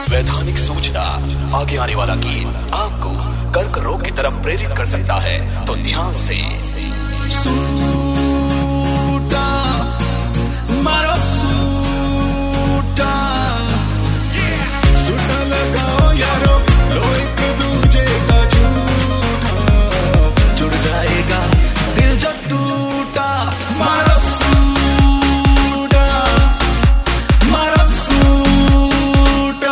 वैधानिक सूचना। आगे आने वाला गीत आपको कर्क रोग की तरफ प्रेरित कर सकता है, तो ध्यान से सूटा मारो सूटा सूटा लगाओ यारो, लो एक दूजे का झूठा, जुड़ जाएगा दिल जो टूटा। मारो सूटा मारो सूटा।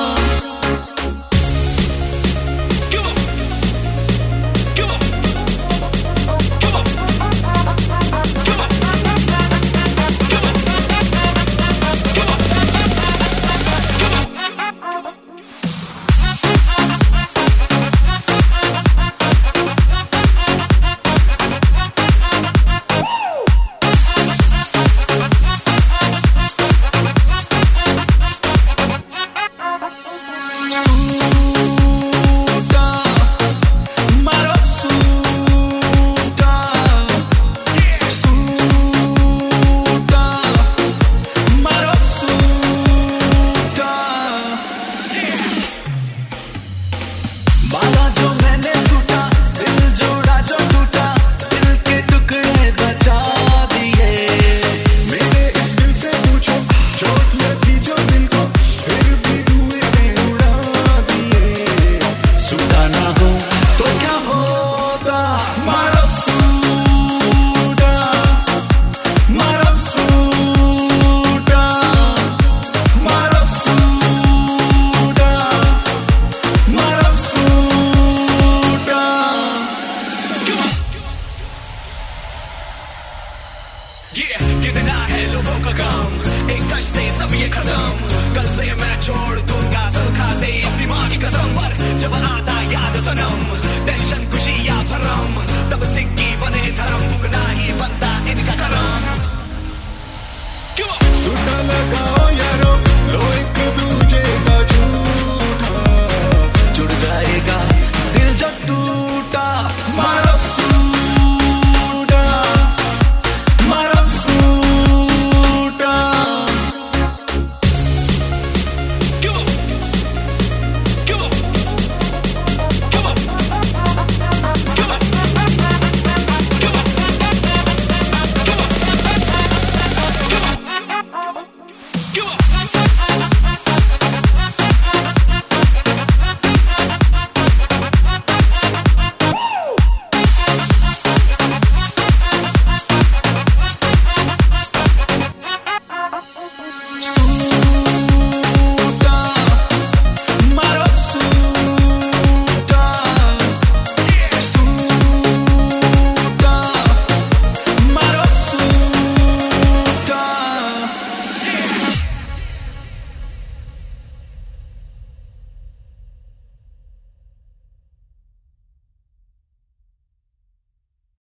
कितना है लोगों का काम, एक कश से सब ये खत्म। कल से मैं छोड़ दूंगा सब खाते अपनी माँ की कसम पर। जब आता याद सनम, टेंशन खुशी या भरम, तब सिक्की बने धर्म।